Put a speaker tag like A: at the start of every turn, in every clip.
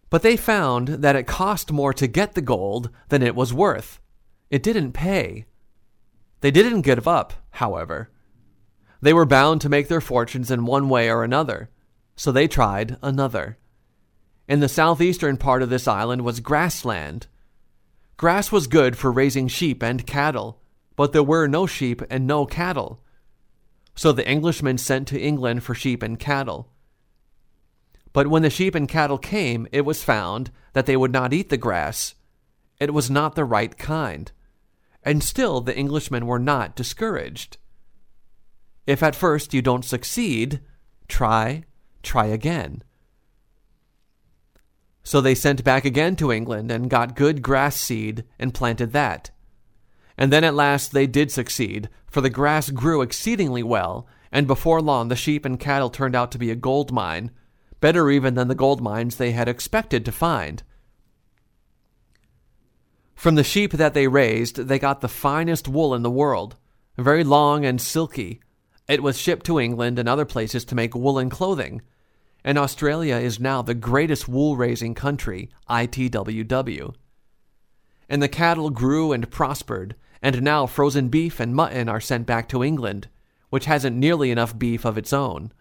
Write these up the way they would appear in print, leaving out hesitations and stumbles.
A: But they found that it cost more to get the gold than it was worth. It didn't pay. They didn't give up, however. They were bound to make their fortunes in one way or another, so they tried another. In the southeastern part of this island was grassland. Grass was good for raising sheep and cattle, but there were no sheep and no cattle. So the Englishmen sent to England for sheep and cattle. But when the sheep and cattle came, it was found that they would not eat the grass. It was not the right kind. And still the Englishmen were not discouraged. If at first you don't succeed, try again. So they sent back again to England and got good grass seed and planted that. And then at last they did succeed, for the grass grew exceedingly well, and before long the sheep and cattle turned out to be a gold mine, better even than the gold mines they had expected to find. From the sheep that they raised, they got the finest wool in the world, very long and silky. It was shipped to England and other places to make woolen clothing, and Australia is now the greatest wool-raising country, ITWW. And the cattle grew and prospered, and now frozen beef and mutton are sent back to England, which hasn't nearly enough beef of its own.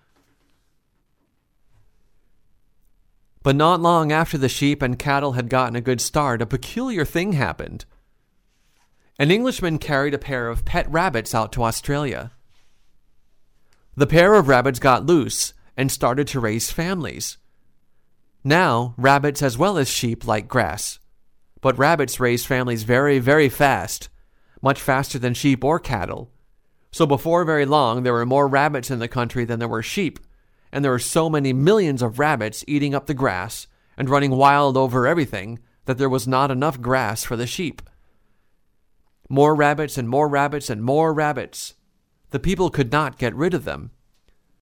A: But not long after the sheep and cattle had gotten a good start, a peculiar thing happened. An Englishman carried a pair of pet rabbits out to Australia. The pair of rabbits got loose and started to raise families. Now, rabbits as well as sheep like grass. But rabbits raise families very, very fast, much faster than sheep or cattle. So before very long, there were more rabbits in the country than there were sheep, and there were so many millions of rabbits eating up the grass and running wild over everything that there was not enough grass for the sheep. More rabbits and more rabbits and more rabbits. The people could not get rid of them.